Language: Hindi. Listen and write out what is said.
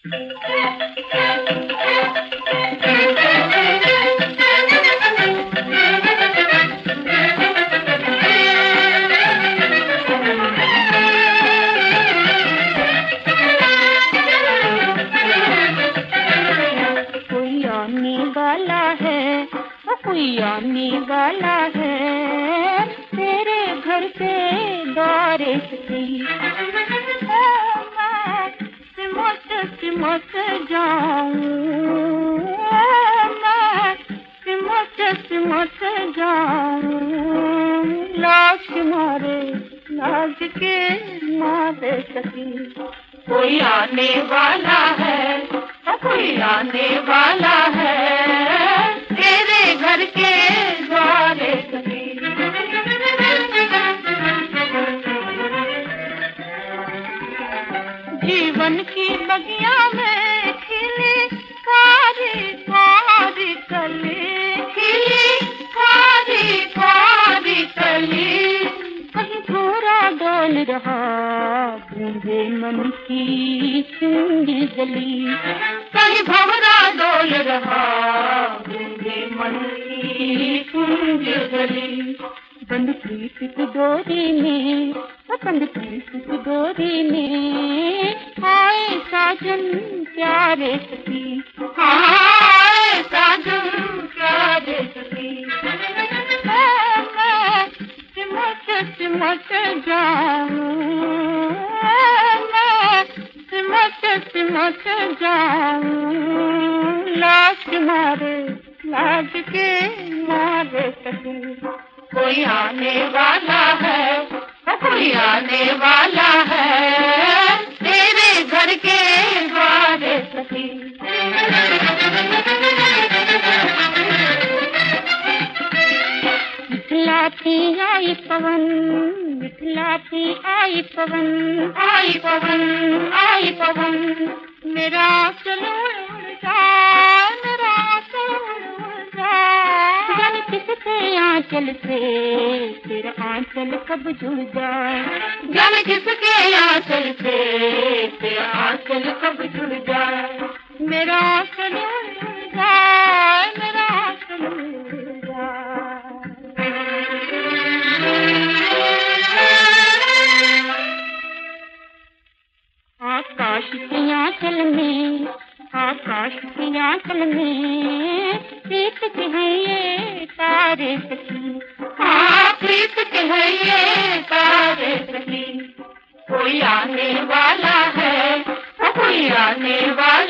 कोई आने वाला है, कोई आने वाला है, तेरे घर के द्वारे से मैं सिमट जाऊं, मैं सिमट जाऊं, लाश मारे लाज के मारे सकी। कोई आने वाला है, कोई आने वाला है, तेरे घर के द्वारे सकी। जीवन की बगिया में खिली कारी कारी कली, खिली कारी कारी कली, कहीं भौरा डोल रहा गूंगे मन की सिंगी गली, कहीं भौरा डोल रहा गूंगे मन की सिंगी गली। बंद प्रीत की डोरी में, बंद प्रीत की डोरी में, आए साजन प्यारे सखी, आए साजन प्यारे सखी। मैं सिमट जाऊं, मैं सिमट जाऊं, लाश मारे लाज के मारे सखी। कोई आने वाला है, कोई आने वाला है, तेरे घर के द्वारे सखी। मिथिलाती आई पवन, मिथिलाती आई पवन, आई पवन, आई पवन, मेरा चलो मेरा किसके आंचल से तेरा आंचल कब जुड़ जाए, जाने किसके आंचल से तेरा आंचल कब जुड़ जाए। मेरा आंचल जुड़ जाए, मेरा आंचल जुड़ जाए। आकाश के आंचल में, आकाश के आंचल में, प्रीत के हैं ये तारे सखी, प्रीत के हैं ये तारे सखी। कोई आने वाला है, कोई आने वाला